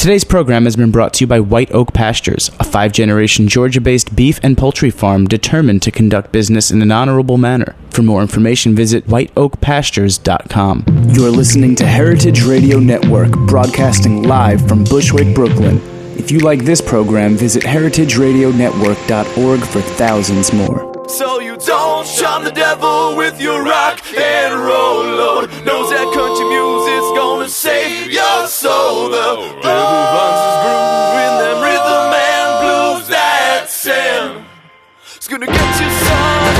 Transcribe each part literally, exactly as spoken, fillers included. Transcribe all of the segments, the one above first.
Today's program has been brought to you by White Oak Pastures, a five-generation Georgia-based beef and poultry farm determined to conduct business in an honorable manner. For more information, visit white oak pastures dot com. You're listening to Heritage Radio Network, broadcasting live from Bushwick, Brooklyn. If you like this program, visit heritage radio network dot org for thousands more. So you don't charm the devil with your rock and roll load. Knows that country music's gonna save your soul. The devil finds his groove in them rhythm and blues that sound. It's gonna get you some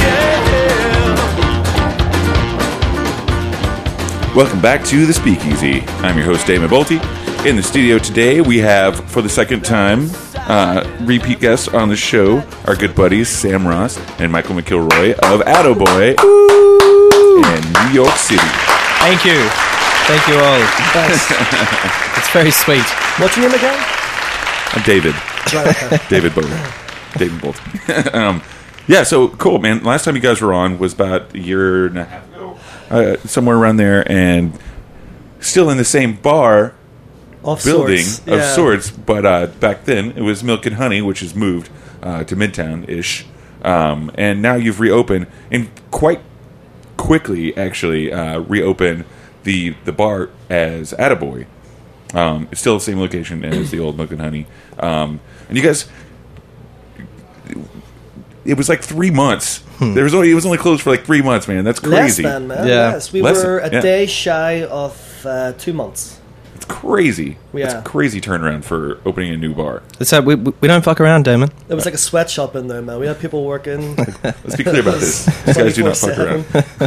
in the end. Welcome back to The Speakeasy. I'm your host, Damon Bolte. In the studio today, we have, for the second time, uh, repeat guests on the show, our good buddies Sam Ross and Michael McIlroy of Attaboy in New York City. Thank you. Thank you all. Thanks. It's very sweet. What's your name again? I'm David. Right, okay. David Bolte. David Bolte. um, yeah, so cool, man. Last time you guys were on was about a year and a half ago, uh, somewhere around there, and still in the same bar. Of building sorts. of Yeah. sorts, but uh, back then it was Milk and Honey, which has moved uh, to Midtown-ish, um, and now you've reopened, and quite quickly, actually, uh, reopened the the bar as Attaboy. Um, it's still the same location as the old Milk and Honey, um, and you guys, it was like three months. Hmm. There was only it was only closed for like three months, man. That's crazy. Less than, man. Yeah. Yes, we Less were than, a yeah. day shy of uh, two months. It's crazy. Yeah. It's a crazy turnaround for opening a new bar. It's uh, we we don't fuck around, Damon. It was like a sweatshop in there, man. We had people working. Let's be clear about this. These guys do not fuck around.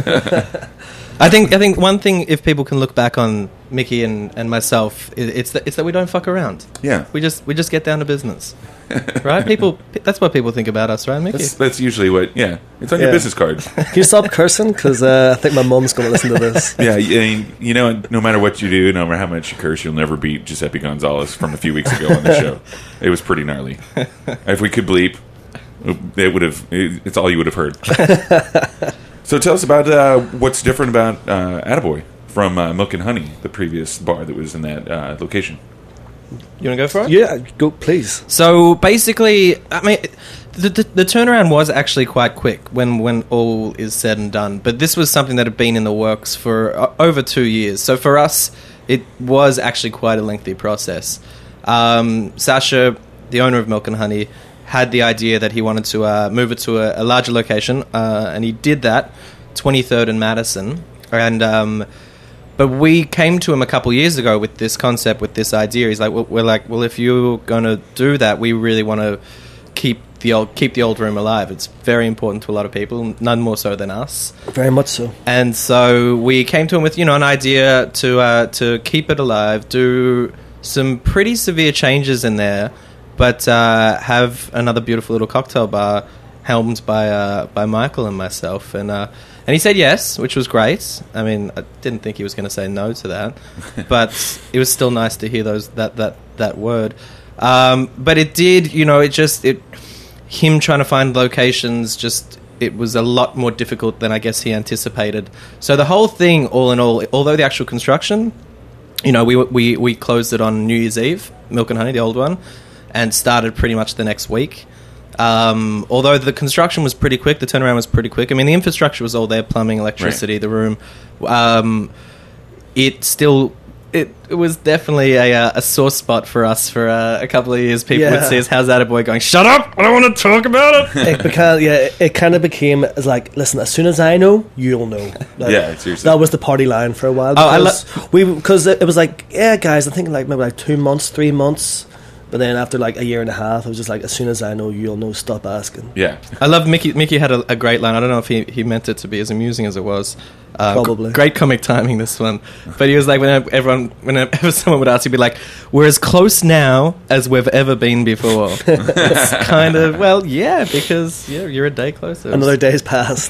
I think I think one thing, if people can look back on Mickey and, and myself, it, it's that it's that we don't fuck around. Yeah. We just we just get down to business, right? People, that's what people think about us, right, Mickey? That's, that's usually what, yeah. It's on Yeah. your business card. Can you stop cursing? Because uh, I think my mum's going to listen to this. Yeah, I mean, you know, no matter what you do, no matter how much you curse, you'll never beat Giuseppe Gonzalez from a few weeks ago on the show. It was pretty gnarly. If we could bleep, it would have. It's all you would have heard. So tell us about uh, what's different about uh, Attaboy from uh, Milk and Honey, the previous bar that was in that uh, location. You want to go for it? Yeah, go, please. So basically, I mean, the, the, the turnaround was actually quite quick when, when all is said and done. But this was something that had been in the works for uh, over two years. So for us, it was actually quite a lengthy process. Um, Sasha, the owner of Milk and Honey, had the idea that he wanted to uh, move it to a, a larger location, uh, and he did that, twenty-third and Madison. And um, but we came to him a couple years ago with this concept, with this idea. He's like, well, we're like, well, if you're going to do that, we really want to keep the old keep the old room alive. It's very important to a lot of people, none more so than us. Very much so. And so we came to him with, you know, an idea to uh, to keep it alive, do some pretty severe changes in there, but uh, have another beautiful little cocktail bar helmed by uh, by Michael and myself. And uh, and he said yes, which was great. I mean, I didn't think he was going to say no to that, but it was still nice to hear those that that that word. Um, but it did, you know, it just it him trying to find locations just. It was a lot more difficult than I guess he anticipated. So the whole thing, all in all, although the actual construction, you know, we we we closed it on New Year's Eve, Milk and Honey, the old one, and started pretty much the next week. Um, although the construction was pretty quick, the turnaround was pretty quick. I mean, the infrastructure was all there, plumbing, electricity, right. The room. Um, it still... It, it was definitely a, a sore spot for us for uh, a couple of years. People yeah. would see us, how's Attaboy going? Shut up! I don't want to talk about it! It became, yeah, it, it kind of became as like, listen, as soon as I know, you'll know. Like, yeah, seriously. That was the party line for a while. Oh, I Because lo- we because it, it was like, yeah, guys, I think like maybe like two months, three months. But then after like a year and a half, it was just like, as soon as I know, you'll know, stop asking. Yeah. I love Mickey. Mickey had a, a great line. I don't know if he, he meant it to be as amusing as it was. Uh, Probably. G- great comic timing, this one. But he was like, whenever everyone, whenever someone would ask, he'd be like, we're as close now as we've ever been before. It's kind of, well, yeah, because yeah, you're a day closer. Another day's passed.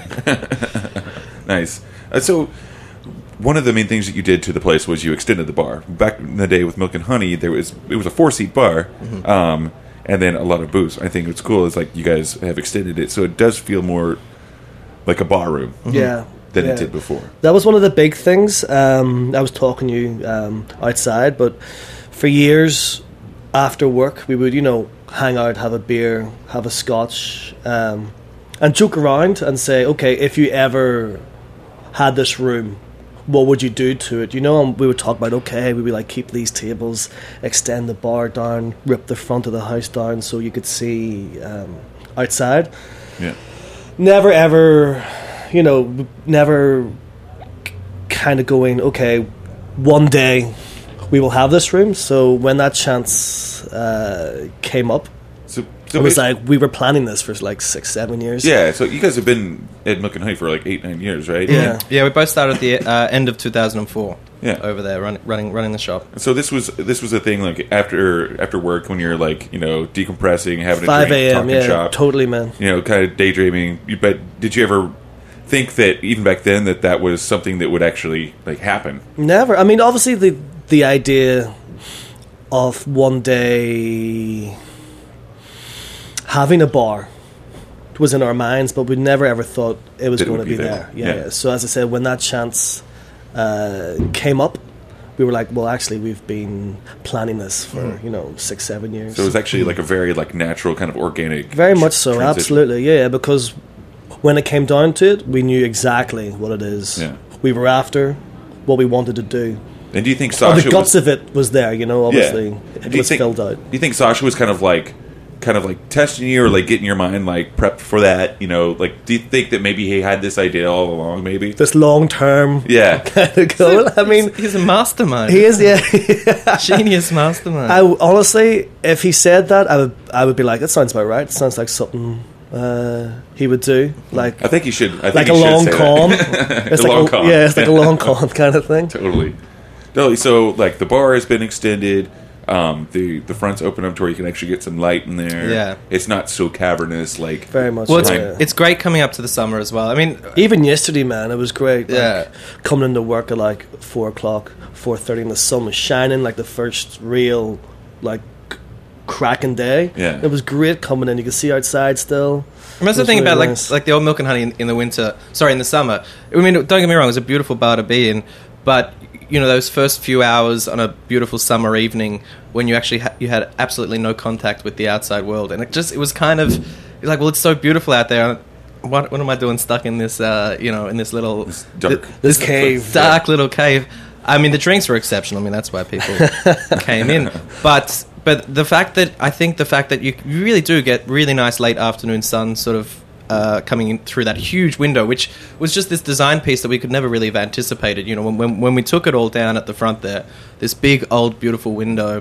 Nice. Uh, so... One of the main things that you did to the place was you extended the bar. Back in the day with Milk and Honey, there was it was a four seat bar, mm-hmm. um, and then a lot of booze. I think what's cool is like you guys have extended it, so it does feel more like a bar room. Mm-hmm. Yeah, than Yeah. it did before. That was one of the big things. Um, I was talking to you um, outside, but for years after work, we would, you know, hang out, have a beer, have a scotch, um, and joke around and say, okay, if you ever had this room, what would you do to it? You know, and we would talk about, okay, we would like keep these tables, extend the bar down, rip the front of the house down so you could see um, outside. Yeah. Never ever, you know, never kind of going, okay, one day we will have this room. So when that chance uh, came up, So, so it was basi- like we were planning this for like six, seven years. yeah. So you guys have been at Milk and Honey for like eight, nine years, right? Yeah. Yeah, we both started at the uh, end of two thousand four. Yeah. Over there, running, running, running the shop. So this was this was a thing like after after work when you're like you know decompressing, having a five drink, a.m. talking Yeah, shop, totally, man. you know, kind of daydreaming. You- But did you ever think that even back then that that was something that would actually like happen? Never. I mean, obviously the the idea of one day having a bar was in our minds, but we never ever thought it was That it going to would be be there. there. Yeah, Yeah. yeah. So as I said, when that chance uh, came up, we were like, well, actually, we've been planning this for you know six, seven years. So it was actually like a very like natural kind of organic, Very much so, transition. absolutely, yeah. Because when it came down to it, we knew exactly what it is Yeah. we were after, what we wanted to do. And do you think Oh, Sasha the guts was, of it was there, you know. Obviously, Do it you was think, filled out. Do you think Sasha was kind of like, kind of like testing you or like getting your mind like prepped for that? You know, like do you think that maybe he had this idea all along? Maybe. This long term Yeah. kind of goal. I mean, he's, he's a mastermind. he is. Yeah. Genius mastermind. I w- honestly, if he said that, I would. I would be like, that sounds about right. It sounds like something uh, he would do. Like, I think he should. I think like he a should long say that. con. It's The like long a, con. Yeah, it's like a long con kind of thing. Totally. No, so like the bar has been extended. Um, the the front's open up to where you can actually get some light in there. Yeah. It's not so cavernous. Like Very much. well, it's, so, Right. yeah. it's great coming up to the summer as well. I mean, Even yesterday, man, it was great. Like, Yeah. coming into work at like four o'clock, four thirty, and the sun was shining, like the first real, like, c- cracking day. Yeah. It was great coming in. You could see outside still. And that's It the was thing really about like nice. like the old Milk and Honey in, in the winter. Sorry, in the summer. I mean, don't get me wrong; it was a beautiful bar to be in, but you know those first few hours on a beautiful summer evening when you actually ha- you had absolutely no contact with the outside world, and it just it was kind of you're like, well, it's so beautiful out there. What what am I doing stuck in this uh, you know in this little dark. th- This cave. dark little cave? I mean, the drinks were exceptional. I mean, that's why people came in. But but the fact that I think the fact that you you really do get really nice late afternoon sun sort of uh, coming in through that huge window, which was just this design piece that we could never really have anticipated. You know, when when, when we took it all down at the front there, this big old beautiful window.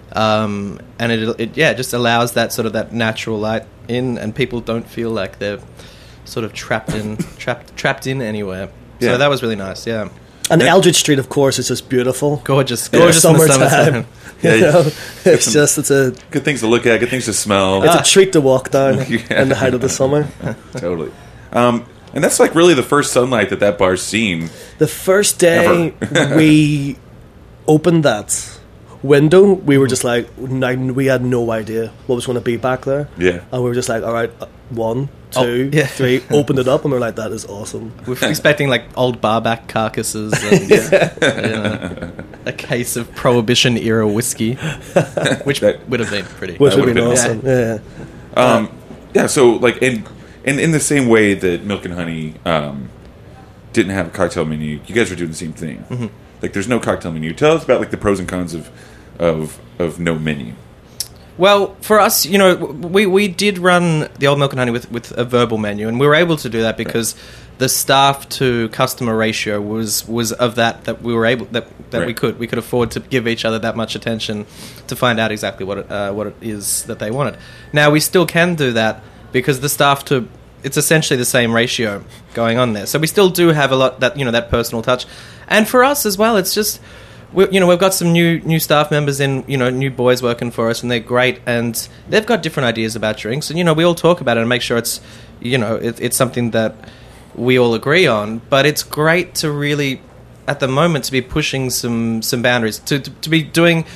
Um, and it, it yeah it just allows that sort of that natural light in, and people don't feel like they're sort of trapped in trapped trapped in anywhere. Yeah. So that was really nice. Yeah. And Yeah. Eldridge Street, of course, is just beautiful. Gorgeous, Yeah, gorgeous in the summertime. summertime. You Yeah, know, it's some- just it's a Good things to look at. Good things to smell. it's a treat to walk down Yeah. in the height of the summer. Totally. Um, and that's like really the first sunlight that that bar's seen. The first day we opened that window, we were just like, n- we had no idea what was going to be back there. Yeah. And we were just like, all right, uh, one, Oh, two, yeah. three, opened it up, and we are like, that is awesome. We're expecting like old barback carcasses and you know, a case of Prohibition era whiskey, which That- would have been pretty. Which That would have been would've awesome. Yeah. Um, yeah. So like in, in in the same way that Milk and Honey um, didn't have a cocktail menu, you guys are doing the same thing. Mm-hmm. Like there's no cocktail menu. Tell us about like the pros and cons of of of no menu. Well, for us, you know, we, we did run the old Milk and Honey with, with a verbal menu, and we were able to do that because the staff to customer ratio was, was of that that we were able that, that we Right. could we could afford to give each other that much attention to find out exactly what it, uh, what it is that they wanted. Now we still can do that because the staff to it's essentially the same ratio going on there. So we still do have a lot that you know that personal touch, and for us as well, it's just. We, you know, we've got some new new staff members in, you know, new boys working for us, and they're great, and they've got different ideas about drinks, and you know, we all talk about it and make sure it's, you know, it, it's something that we all agree on. But it's great to really, at the moment, to be pushing some some boundaries, to to, to be doing.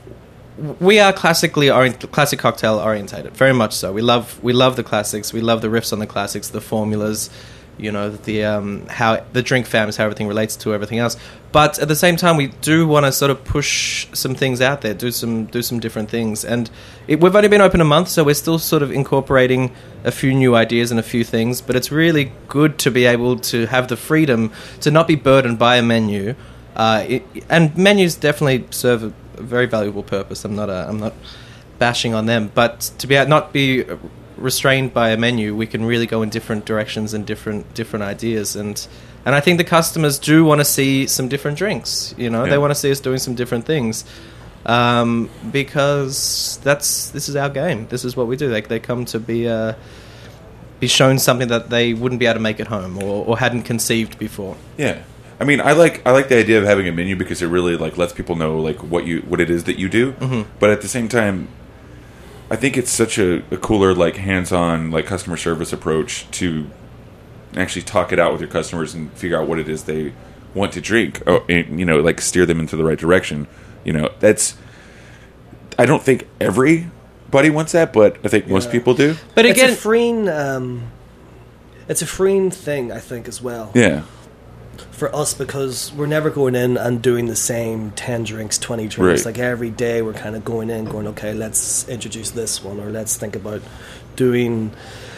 We are classically orient, classic cocktail orientated, very much so. We love we love the classics, we love the riffs on the classics, the formulas. you know, the um, how the drink families, how everything relates to everything else. But at the same time, we do want to sort of push some things out there, do some do some different things. And it, we've only been open a month, so we're still sort of incorporating a few new ideas and a few things. But it's really good to be able to have the freedom to not be burdened by a menu. Uh, it, and menus definitely serve a, a very valuable purpose. I'm not a, I'm not bashing on them, but to be not be restrained by a menu, we can really go in different directions and different different ideas. And and I think the customers do want to see some different drinks. You know, Yeah. they want to see us doing some different things, um, because that's this is our game. This is what we do. They they come to be uh, be shown something that they wouldn't be able to make at home or, or hadn't conceived before. Yeah, I mean, I like I like the idea of having a menu because it really like lets people know like what you what it is that you do. Mm-hmm. But at the same time, I think it's such a, a cooler like hands-on like customer service approach to actually talk it out with your customers and figure out what it is they want to drink. Oh, and, you know, like steer them into the right direction. You know, that's. I don't think everybody wants that, but I think most Yeah. people do. But It's again, a freeing, um, it's a freeing thing, I think, as well. Yeah. For us, because we're never going in and doing the same ten drinks, twenty drinks. Right. Like every day we're kind of going in, going, okay, let's introduce this one, or let's think about doing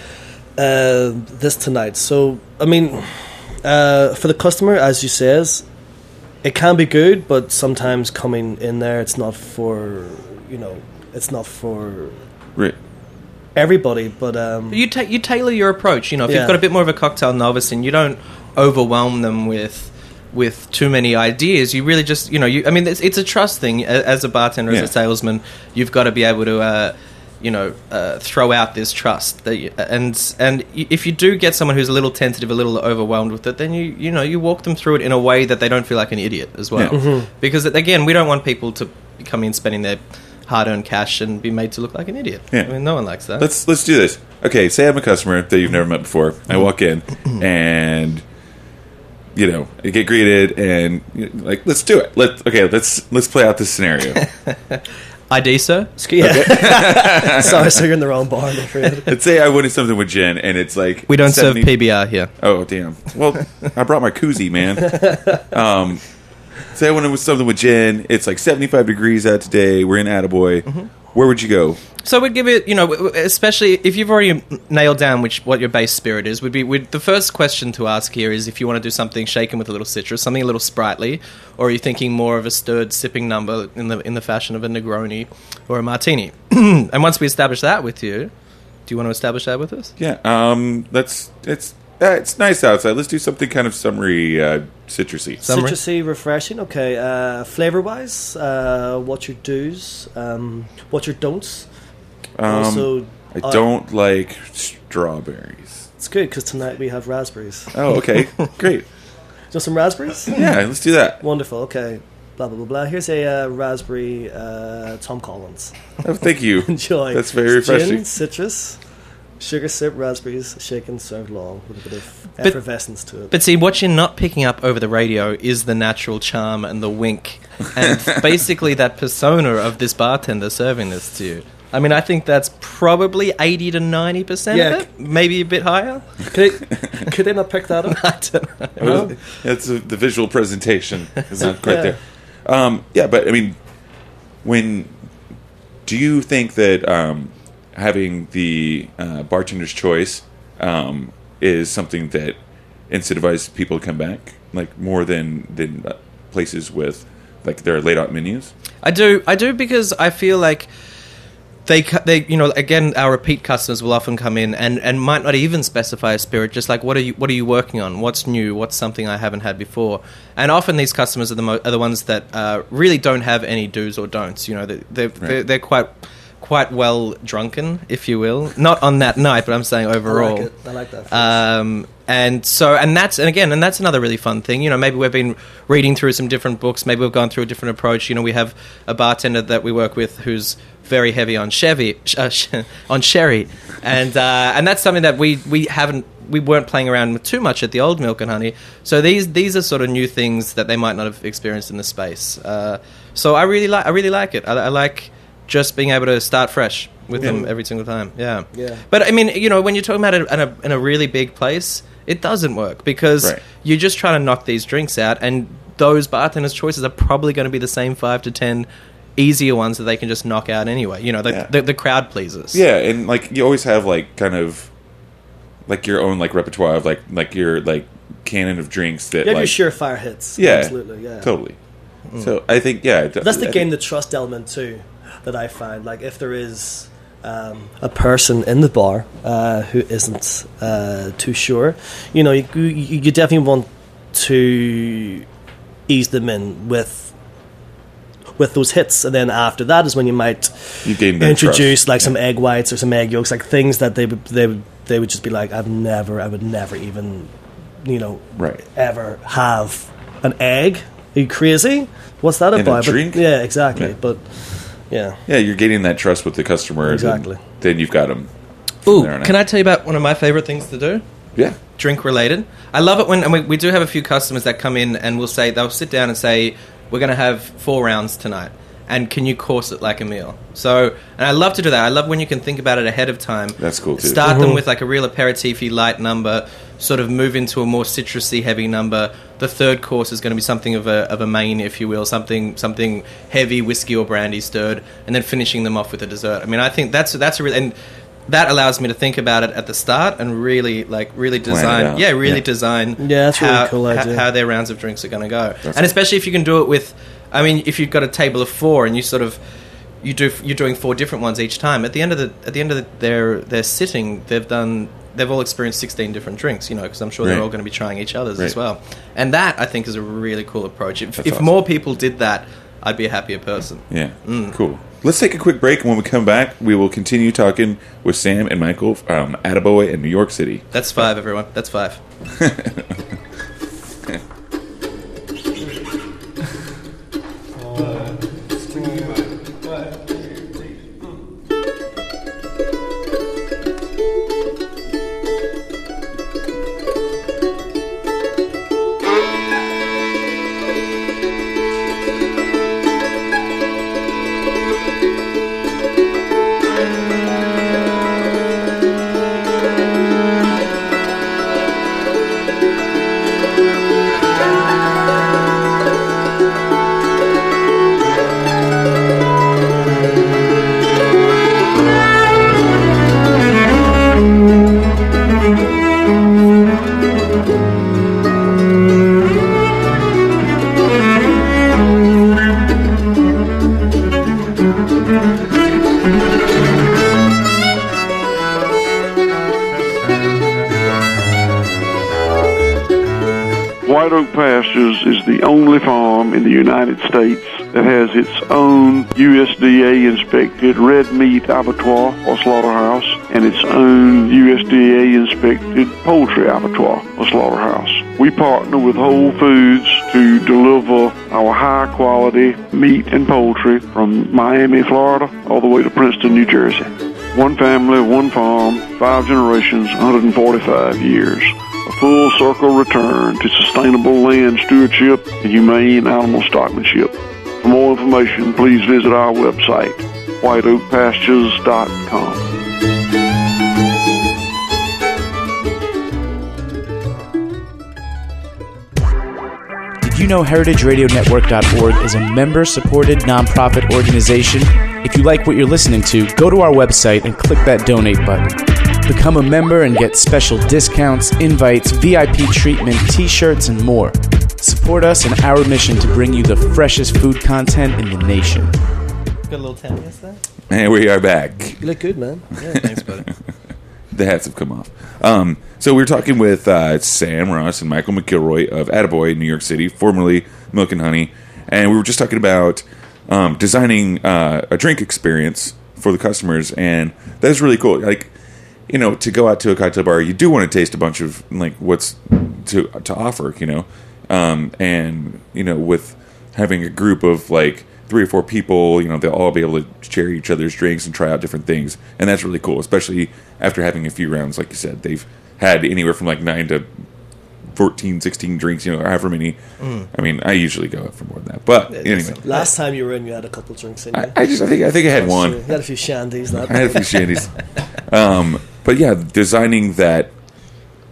uh, this tonight. So, I mean, uh, for the customer, as you says, it can be good, but sometimes coming in there, it's not for, you know, it's not for Right. everybody, but um, You ta- you tailor your approach. You know, if Yeah. you've got a bit more of a cocktail novice and you don't overwhelm them with with too many ideas, you really just, you know, you. I mean, it's, it's a trust thing. A- As a bartender, Yeah. as a salesman, you've got to be able to, uh, you know, uh, throw out this trust. That you, and and y- if you do get someone who's a little tentative, a little overwhelmed with it, then you you know you walk them through it in a way that they don't feel like an idiot as well. Yeah. Mm-hmm. Because again, we don't want people to come in spending their hard-earned cash and be made to look like an idiot. Yeah. I mean, no one likes that. Let's let's do this. Okay, say I'm a customer that you've never met before. I walk in and you know I get greeted and you know, like let's do it. Let okay let's let's play out this scenario. I D, sir. yeah. Sorry, so you're in the wrong bar, I'm afraid. Let's say I wanted something with gin and it's like We don't seventy serve P B R here. Oh damn! Well, I brought my koozie, man. Um, say I wanted something with gin. It's like seventy-five degrees out today. We're in Attaboy. Where would you go? So we'd give it, you know, w- w- especially if you've already nailed down which what your base spirit is. Would be would, the first question to ask here is if you want to do something shaken with a little citrus, something a little sprightly, or are you thinking more of a stirred sipping number in the in the fashion of a Negroni or a Martini? And once we establish that with you, do you want to establish that with us? Yeah. Um. That's it's uh, it's nice outside. Let's do something kind of summery, uh, citrusy. Summery? Citrusy, refreshing. Okay. Uh, flavor wise, uh, what's your do's? Um, what's your don'ts? Um, also, I uh, don't like strawberries. It's good because tonight we have raspberries. Oh, okay, great. Just some raspberries? Yeah, let's do that. Wonderful. Okay. Blah blah blah blah. Here's a uh, raspberry uh, Tom Collins. Oh, thank you. Enjoy. That's very It's gin, refreshing. citrus, sugar sip, raspberries, shaken, served long with a bit of But- effervescence to it. But see, what you're not picking up over the radio is the natural charm and the wink, and basically that persona of this bartender serving this to you. I mean, I think that's probably eighty to ninety percent Yeah. of it, maybe a bit higher. could, they, could they not pick that up? I don't know. Well, That's a, the visual presentation is not quite Yeah. there. Um, yeah, but I mean, when do you think that um, having the uh, bartender's choice um, is something that incentivizes people to come back, like more than than uh, places with like their laid out menus? I do, I do, because I feel like they, cu- they, you know, again, our repeat customers will often come in and, and might not even specify a spirit. Just like, what are you, what are you working on? What's new? What's something I haven't had before? And often these customers are the mo- are the ones that uh, really don't have any do's or don'ts. You know, they, they're, they're they're quite quite well drunken, if you will. Not on that night, but I'm saying I overall. like it. I like that. Um, and so, and that's, and again, and that's another really fun thing. You know, maybe we've been reading through some different books. Maybe we've gone through a different approach. You know, we have a bartender that we work with who's very heavy on Chevy, uh, on sherry, and uh, and that's something that we we haven't. We weren't playing around with too much at the old Milk and Honey. So these these are sort of new things that they might not have experienced in the space. Uh, so I really like I really like it. I, I like just being able to start fresh with them every single time. Yeah. Yeah. But I mean, you know, when you're talking about it in a, in a really big place, It doesn't work because Right. you're just trying to knock these drinks out, and those bartenders' choices are probably going to be the same five to ten easier ones that they can just knock out anyway. You know, the, Yeah. the, the crowd pleasers. Yeah, and like you always have like kind of like your own like repertoire of like like your like canon of drinks that You have like your surefire hits. yeah, Absolutely, yeah. totally. So I think yeah, But that's the I game, think- the trust element too, that I find. Like if there is um, a person in the bar uh, who isn't uh, too sure, you know, you, you, you definitely want to ease them in with with those hits, and then after that is when you might You gain their introduce trust. like Yeah. some egg whites or some egg yolks, like things that they would they would they would just be like, I've never, I would never even, you know, Right. ever have an egg. Are you crazy? What's that In a about? But- drink? yeah, exactly. Yeah. But yeah, Yeah, you're gaining that trust with the customer. and Exactly. Then you've got them. Ooh, can I tell you about one of my favorite things to do? Yeah. Drink related. I love it when, and we, we do have a few customers that come in and will say, they'll sit down and say, we're going to have four rounds tonight, and can you course it like a meal? So, and I love to do that. I love when you can think about it ahead of time. That's cool, too. Start Mm-hmm. them with like a real aperitif-y light number, sort of move into a more citrusy heavy number. The third course is going to be something of a, of a main, if you will, something something heavy, whiskey or brandy stirred, and then finishing them off with a dessert. I mean, I think that's that's a real, and that allows me to think about it at the start and really like really Plan it design, out. yeah, really Yeah. design, Yeah, that's a really how, cool how- idea. how their rounds of drinks are going to go, That's and especially if you can do it with, I mean, if you've got a table of four and you sort of you do you're doing four different ones each time. At the end of the at the end of the, their their sitting, they've done they've all experienced sixteen different drinks. You know, because I'm sure Right. they're all going to be trying each other's as Right. well. And that I think is a really cool approach. If, That's if awesome. more people did that, I'd be a happier person. Yeah. Mm. Cool. Let's take a quick break, and when we come back, we will continue talking with Sam and Michael from Attaboy in New York City. That's five, everyone. That's five. White Oak Pastures is the only farm in the United States that has its own U S D A-inspected red meat abattoir or slaughterhouse and its own U S D A-inspected poultry abattoir or slaughterhouse. We partner with Whole Foods to deliver our high-quality meat and poultry from Miami, Florida, all the way to Princeton, New Jersey. One family, one farm, five generations, one hundred forty-five years. A full circle return to sustainable land stewardship and humane animal stockmanship. For more information, please visit our website, white oak pastures dot com. Did you know heritage radio network dot org is a member-supported nonprofit organization? If you like what you're listening to, go to our website and click that donate button. Become a member and get special discounts, invites, V I P treatment, t-shirts, and more. Support us in our mission to bring you the freshest food content in the nation. Got a little tanniness there. And we are back. you look good, man. Yeah, thanks, buddy. The hats have come off. Um, so we were talking with uh, Sam Ross and Michael McIlroy of Attaboy in New York City, formerly Milk and Honey, and we were just talking about um, designing uh, a drink experience for the customers, and that is really cool. Like, you know, to go out to a cocktail bar, you do want to taste a bunch of like what's to to offer, you know, um, and you know, with having a group of like three or four people, you know, they'll all be able to share each other's drinks and try out different things, and that's really cool, especially after having a few rounds. Like you said, they've had anywhere from like nine to fourteen, sixteen drinks, you know, or however many. Mm. I mean, I usually go out for more than that, but anyway. Last time you were in, you had a couple drinks in you. I, I just, I think, I think I had one. You had a few shandies. That I had a few shandies. Um, but yeah, designing that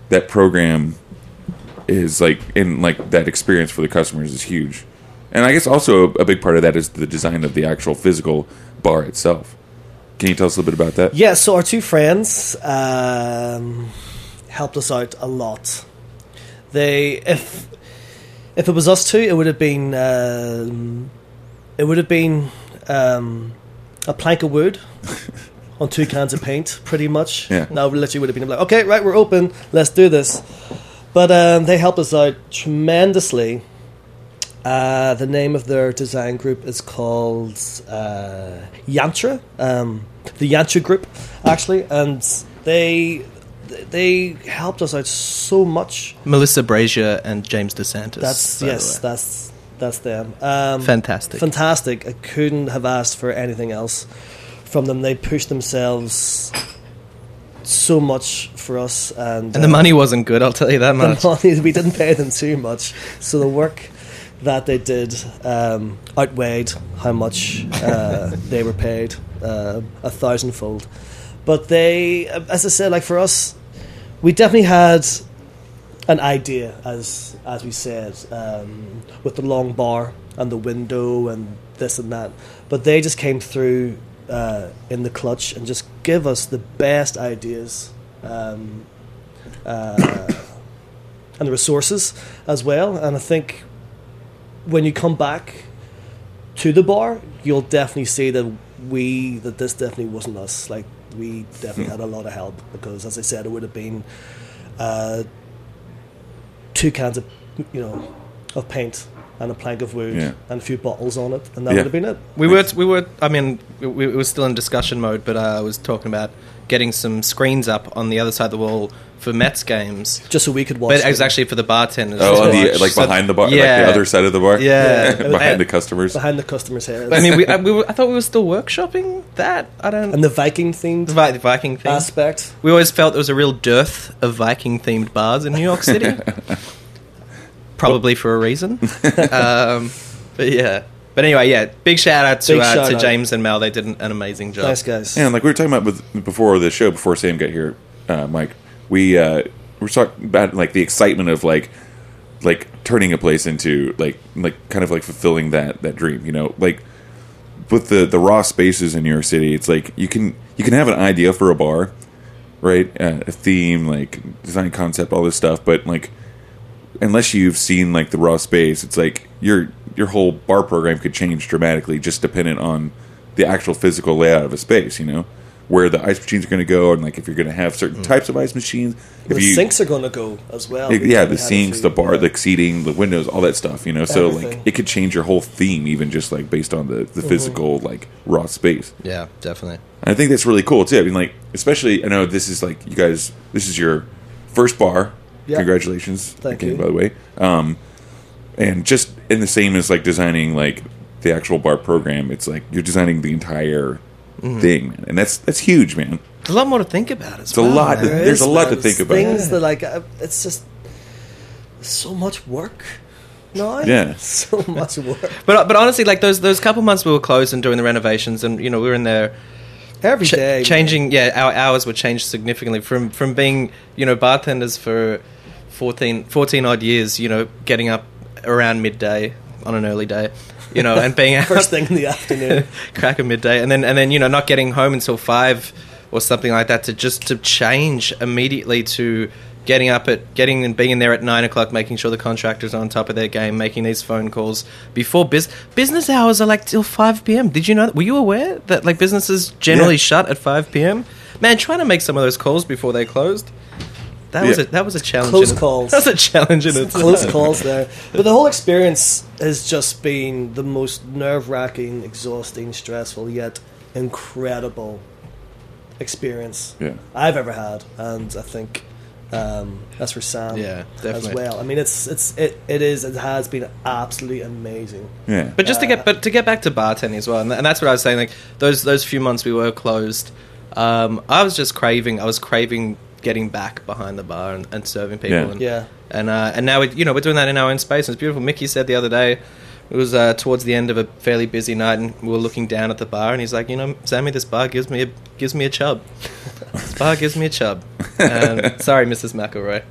that program is like, and like that experience for the customers is huge. And I guess also a, a big part of that is the design of the actual physical bar itself. Can you tell us a little bit about that? Yeah, so our two friends um, helped us out a lot. They, if if it was us two, it would have been um, it would have been um, a plank of wood on two cans of paint, pretty much. Yeah. Now, literally would have been like, okay, right, we're open, let's do this. But um, they helped us out tremendously. Uh, the name of their design group is called uh, Yantra, um, the Yantra Group, actually, and they they helped us out so much. Melissa Brazier and James DeSantis. That's by the yes, way. that's that's them. Um, Fantastic. fantastic. I couldn't have asked for anything else from them. They pushed themselves so much for us, and And the uh, money wasn't good, I'll tell you that much. the money, we didn't pay them too much, so the work that they did um, outweighed how much uh, they were paid, uh, a thousandfold. But they, as I said, like for us, we definitely had an idea, as as we said, um, with the long bar and the window and this and that. But they just came through uh, in the clutch and just give us the best ideas. Um, uh, and the resources as well, and I think when you come back to the bar, you'll definitely see that we that this definitely wasn't us. Like we definitely had a lot of help, because, as I said, it would have been uh, two cans of you know of paint and a plank of wood Yeah. and a few bottles on it, and that Yeah. would have been it. We were, we were. I mean, we, we were still in discussion mode, but uh, I was talking about getting some screens up on the other side of the wall for Mets games. Just so we could watch. But it was them actually for the bartenders. Oh, to on the, watch. like So- behind the bar, yeah. like the other side of the bar? Yeah. behind the customers. behind the customers' heads. I mean, we, I, we were, I thought we were still workshopping that. I don't. and the Viking themed the Vi- the Viking thing. aspect. We always felt there was a real dearth of Viking themed bars in New York City. Probably for a reason. um, but yeah. But anyway, yeah. Big shout out to Big uh, shout to out. James and Mel. They did an, an amazing job. Nice guys. And like we were talking about with, before the show, before Sam got here, uh, Mike, we uh, were talking about like the excitement of like like turning a place into like like kind of like fulfilling that that dream, you know, like with the the raw spaces in New York City. It's like you can you can have an idea for a bar, right? Uh, a theme, like design concept, all this stuff, but like unless you've seen like the raw space, it's like your your whole bar program could change dramatically just dependent on the actual physical layout of a space, you know, where the ice machines are going to go, and like if you're going to have certain types of ice machines, if the you, sinks are going to go as well. it- We yeah, definitely the had a sinks, few, the bar, yeah. the seating, the windows, all that stuff, you know. So like Everything. it could change your whole theme, even just like based on the the physical like raw space. Yeah, definitely. And I think that's really cool too. I mean, like especially I know this is like you guys, this is your first bar. Yeah. Congratulations, Thank again, you. by the way. Um, and just in the same as like designing like the actual bar program, it's like you're designing the entire thing, man. And that's that's huge, man. There's a lot more to think about as It's a well. lot. man. to- There's a lot to man. think about. Things that like uh, it's just so much work. No, Yeah. so much work But but honestly, like those those couple months we were closed and doing the renovations, and you know we were in there every ch- day. changing. Yeah, our hours were changed significantly from from being you know bartenders for fourteen, fourteen odd years. You know, getting up around midday on an early day, you know, and being out First thing in the afternoon. crack of midday, and then and then you know not getting home until five or something like that, to just to change immediately to getting up at getting and being in there at nine o'clock, making sure the contractors are on top of their game, making these phone calls before biz- business hours are like till five p.m. Did you know that? Were you aware that like businesses generally Yeah. shut at five p.m.? Man, trying to make some of those calls before they closed. That was Yeah. a that was a challenge. Close in it. calls. That was a challenge in it. Close calls there. But the whole experience has just been the most nerve-wracking, exhausting, stressful, yet incredible experience Yeah. I've ever had, and I think um, that's for Sam Yeah, as definitely. well. I mean, it's it's it, it is it has been absolutely amazing. Yeah. But just to get, but to get back to bartending as well, and, and that's what I was saying. Like those those few months we were closed, um, I was just craving. I was craving getting back behind the bar and, and serving people. Yeah. And, Yeah. And uh, and now we, you know we're doing that in our own space, and it's beautiful. Mickey said the other day, it was uh, towards the end of a fairly busy night, and we were looking down at the bar, and he's like, you know, Sammy, this bar gives me a gives me a chub. bar gives me a chub. Um, sorry, Missus McElroy.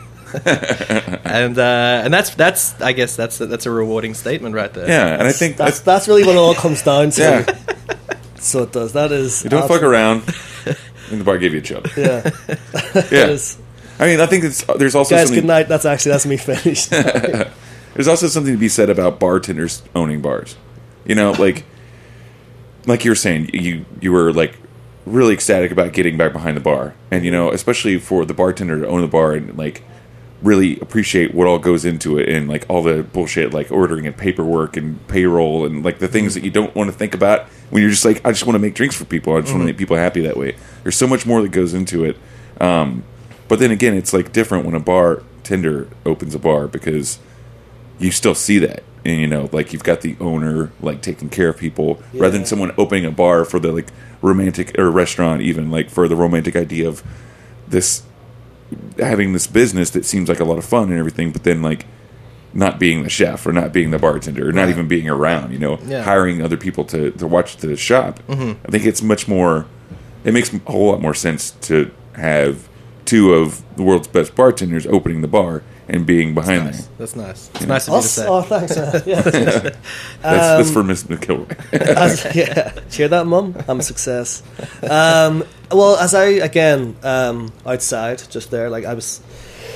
and uh, and that's that's I guess that's a, that's a rewarding statement right there. Yeah, and I think That's that's, that's really what it all comes down to. yeah. So it does. That is. You don't fuck absolute- around, and the bar gave you a chub. Yeah. Yeah. That is- I mean, I think it's, there's also Guys, something. good night. That's actually that's me finished. There's also something to be said about bartenders owning bars. You know, like like you were saying, you you were like really ecstatic about getting back behind the bar, and you know, especially for the bartender to own the bar and like really appreciate what all goes into it, and like all the bullshit like ordering and paperwork and payroll and like the things that you don't want to think about when you're just like, I just want to make drinks for people. I just want to make people happy that way. There's so much more that goes into it. Um, but then again, it's like different when a bartender opens a bar because you still see that, and you know, like you've got the owner like taking care of people rather than Yeah. someone opening a bar for the like romantic or restaurant, even like for the romantic idea of this having this business that seems like a lot of fun and everything, but then like not being the chef or not being the bartender or not Right. even being around, you know, Yeah. hiring other people to, to watch the shop. Mm-hmm. I think it's much more, it makes a whole lot more sense to have two of the world's best bartenders opening the bar and being behind Nice. there. That's nice. It's nice of you to Us? say. Oh, thanks. Uh, yeah. That's, that's for Miss McKilroy. As- yeah. Hear that, Mum? I'm a success. Um, well, as I again um, outside just there, like I was,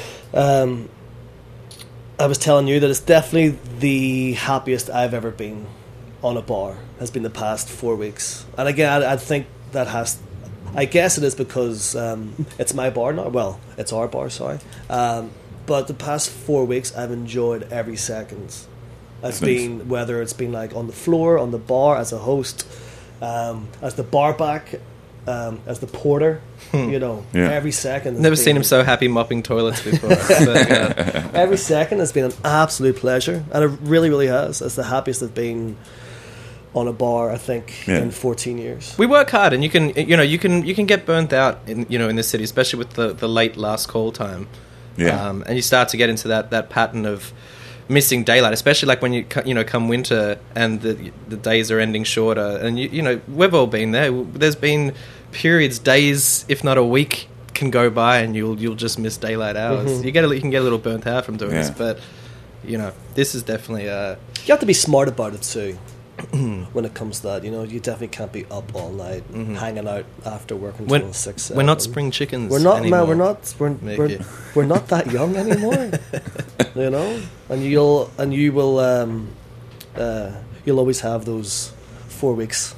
um, I was telling you that it's definitely the happiest I've ever been on a bar. Has been the past four weeks, and again, I, I think that has. I guess it is because um, it's my bar now. Well, it's our bar. Sorry. Um, but the past four weeks, I've enjoyed every second. I've That's nice. been, whether it's been like on the floor, on the bar, as a host, um, as the bar back, um, as the porter, you know, Yeah. every second. has Never been- seen him so happy mopping toilets before. So, yeah. Every second has been an absolute pleasure, and it really, really has. It's the happiest I've been on a bar, I think, Yeah. in fourteen years. We work hard, and you can, you know, you can, you can get burnt out in, you know, in this city, especially with the, the late last call time. Yeah. Um, and you start to get into that, that pattern of missing daylight, especially like when you, co- you know, come winter and the the days are ending shorter. And you, you know, we've all been there. There's been periods, days, if not a week, can go by, and you'll you'll just miss daylight hours. Mhm. You get a, you can get a little burnt out from doing Yeah. this, but you know, this is definitely uh, You have to be smart about it too. When it comes to that, you know, you definitely can't be up all night, hanging out after work until when six. we're not seven. spring chickens. We're not, anymore. man. We're not. We're, Make we're, it. we're not that young anymore. You know, and you'll and you will um, uh, you'll always have those four weeks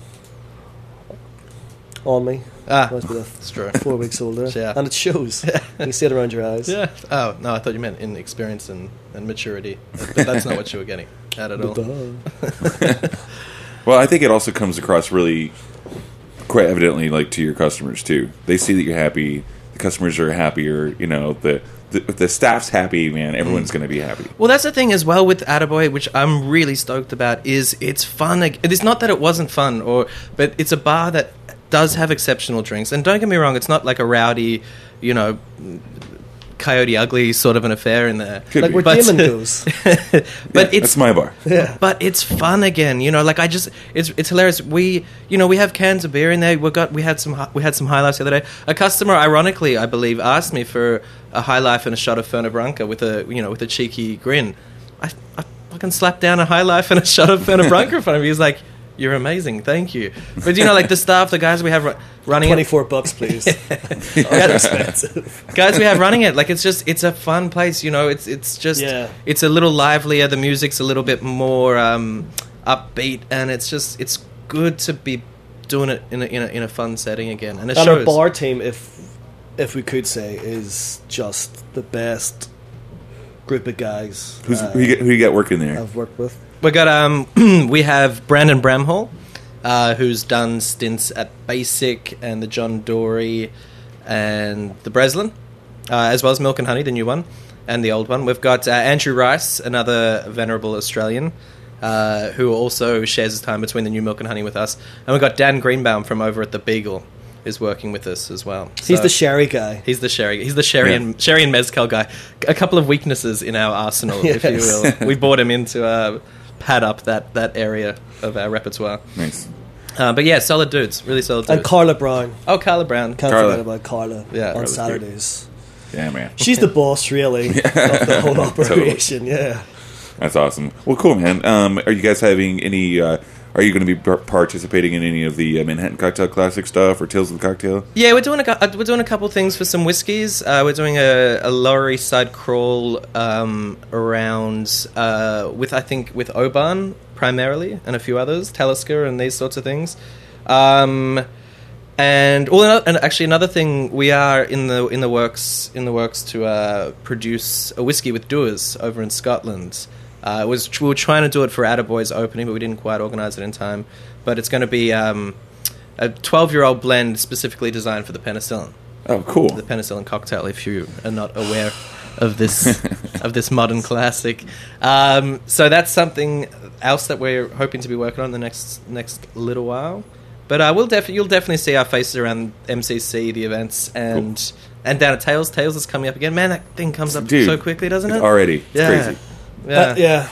on me. Ah, Always be the it's true. four weeks older, Yeah. and it shows. You see it around your eyes. Yeah. Oh no, I thought you meant in experience and, and maturity, but that's not what you were getting at at all. Duh. Well, I think it also comes across really quite evidently, like to your customers too. They see that you're happy. The customers are happier. You know, the the, the staff's happy. Man, everyone's going to be happy. Well, that's the thing as well with Attaboy, which I'm really stoked about. Is it's fun. It's not that it wasn't fun, or but it's a bar that does have exceptional drinks. And don't get me wrong, it's not like a rowdy, you know, Coyote Ugly sort of an affair in there. Could Like be. where But- Damon goes. But Yeah, it's that's my bar. Yeah. but it's fun again, you know. Like I just, it's it's hilarious. We, you know, we have cans of beer in there. We got, we had some, hi- we had some High Lifes the other day. A customer, ironically, I believe, asked me for a High Life and a shot of Fernet Branca with a, you know, with a cheeky grin. I, I fucking slapped down a High Life and a shot of Fernet Branca in front of me. He was like, "You're amazing, thank you." But you know, like the staff, the guys we have ru- running it, Twenty-four bucks, please. guys, guys we have running it, like it's just, it's a fun place, you know. It's it's just, Yeah. it's a little livelier. The music's a little bit more um, upbeat, and it's just, it's good to be doing it in a in a, in a fun setting again. And it And shows. our bar team, if if we could say, is just the best group of guys Who's, uh, who, you get, who you got working there? I've worked with. We got um, we have Brandon Bramhall, uh, who's done stints at Basic and the John Dory and the Breslin, uh, as well as Milk and Honey, the new one, and the old one. We've got uh, Andrew Rice, another venerable Australian, uh, who also shares his time between the new Milk and Honey with us, and we've got Dan Greenbaum from over at the Beagle, is working with us as well. He's So- the sherry guy. He's the sherry. He's the sherry Yeah. and sherry and mezcal guy. A couple of weaknesses in our arsenal, if you Yes. will. We brought him in to uh, pad up that, that area of our repertoire. Nice. Uh, but yeah, solid dudes, really solid dudes. And Carla Brown. oh, Carla Brown. Can't Carla. forget about Carla Yeah. on Carla's Saturdays. Yeah, man. She's the boss, really, of the whole operation. Yeah. That's awesome. Well, cool, man. Um, are you guys having any... Uh, are you going to be par- participating in any of the uh, Manhattan Cocktail Classic stuff or Tales of the Cocktail? Yeah, we're doing a, cou- uh, we're doing a couple things for some whiskies. Uh, we're doing a, a Lower East Side crawl um, around uh, with I think with Oban primarily and a few others, Talisker and these sorts of things. Um, and well, and actually another thing, we are in the in the works in the works to uh, produce a whiskey with Doers over in Scotland. Uh, it was we were trying to do it for Attaboy's opening, but we didn't quite organise it in time. But it's going to be um, a twelve-year-old blend specifically designed for the penicillin. Oh, cool. The penicillin cocktail, if you are not aware of this of this modern classic. Um, so that's something else that we're hoping to be working on the next next little while. But uh, we'll def- you'll definitely see our faces around M C C, the events, and cool. and down at Tails. Tails is coming up again. Man, that thing comes up Dude, so quickly, doesn't it? Already. It's yeah. crazy. Yeah. Uh, yeah.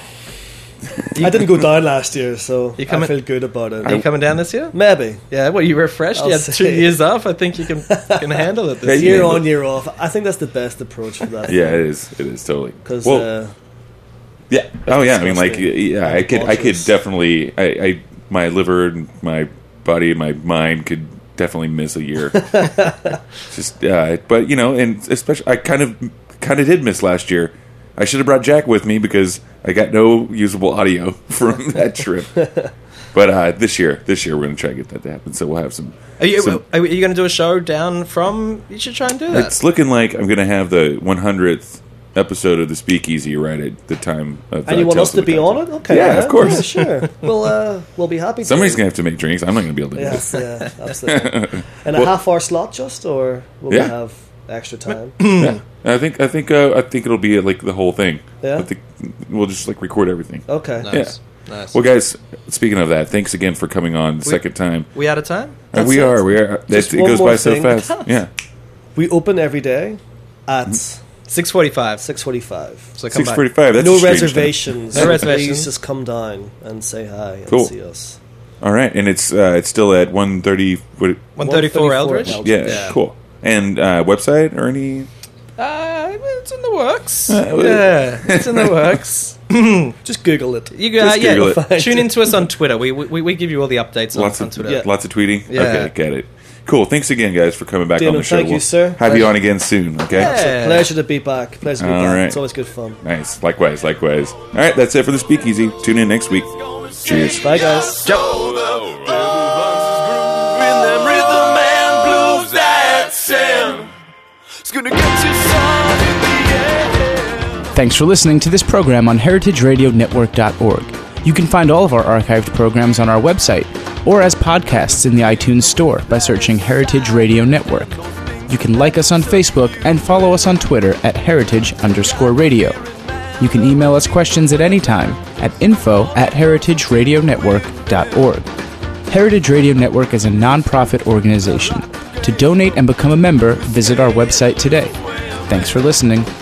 I didn't go down last year, so You coming- I feel good about it. Are you coming down this year? Maybe. Yeah, well, you refreshed. I'll You had see. two years off. I think you can can handle it Yeah, this you year. Year Yeah. on, year off. I think that's the best approach for that. Yeah, it is. It is totally. Because Well, uh, yeah. Oh, yeah. I mean, like, disgusting. yeah. I could. I could Vultures. definitely. I, I. My liver and my body and my mind could definitely miss a year. Just. Uh, but you know, and especially, I kind of, kind of did miss last year. I should have brought Jack with me because I got no usable audio from that trip. But uh, this year, this year we're going to try to get that to happen. So we'll have some. Are you, some- are you going to do a show down from? You should try and do that. It's looking like I'm going to have the one hundredth episode of the Speakeasy right at the time of. and uh, you want Tales us to of the be Cocktail. on it? Okay. Yeah, of course. Yeah, sure. We'll uh, we'll be happy. Somebody's to. going to have to make drinks. I'm not going to be able to do Yes, it. yeah, absolutely. And a Well- half hour slot, just or will Yeah. we have extra time? Yeah. I think I think uh, I think it'll be like the whole thing. Yeah? I think we'll just like record everything. Okay. Nice. Nice. Well, guys, speaking of that, thanks again for coming on the second time. We out of time? Uh, we it. are. We are. Just It, it one goes more by so thing. fast. Yeah. We open every day at Six forty-five. six forty-five. So come Six back. forty-five. That's No a strange time. reservations. No reservations. Please just come down and say hi and Cool. see us. All right, and it's uh, it's still at one thirty. What? One thirty-four 134 Eldridge. Eldridge. Yeah, Yeah. cool. And uh, website or any? Uh, it's in the works. Uh, well- yeah, it's in the works. Just Google it. You go, Just yeah. Google it. Find Tune it. into us on Twitter. We we, we give you all the updates on, Lots on of Twitter. Yeah. lots of tweeting. Yeah. Okay, get it. Cool. Thanks again, guys, for coming back Damon, on the show. thank you, We'll sir. Have you Pleasure. on again soon. Okay. Yeah. It's a pleasure to be back. Pleasure to be All back. right. It's always good fun. Nice. Likewise. Likewise. All right. That's it for the Speakeasy. Tune in next week. Cheers. Bye, guys. Thanks for listening to this program on heritage radio network dot org. You can find all of our archived programs on our website or as podcasts in the iTunes Store by searching Heritage Radio Network. You can like us on Facebook and follow us on Twitter at heritage underscore radio. You can email us questions at any time at info at heritage radio network dot org. Heritage Radio Network is a non-profit organization. To donate and become a member, visit our website today. Thanks for listening.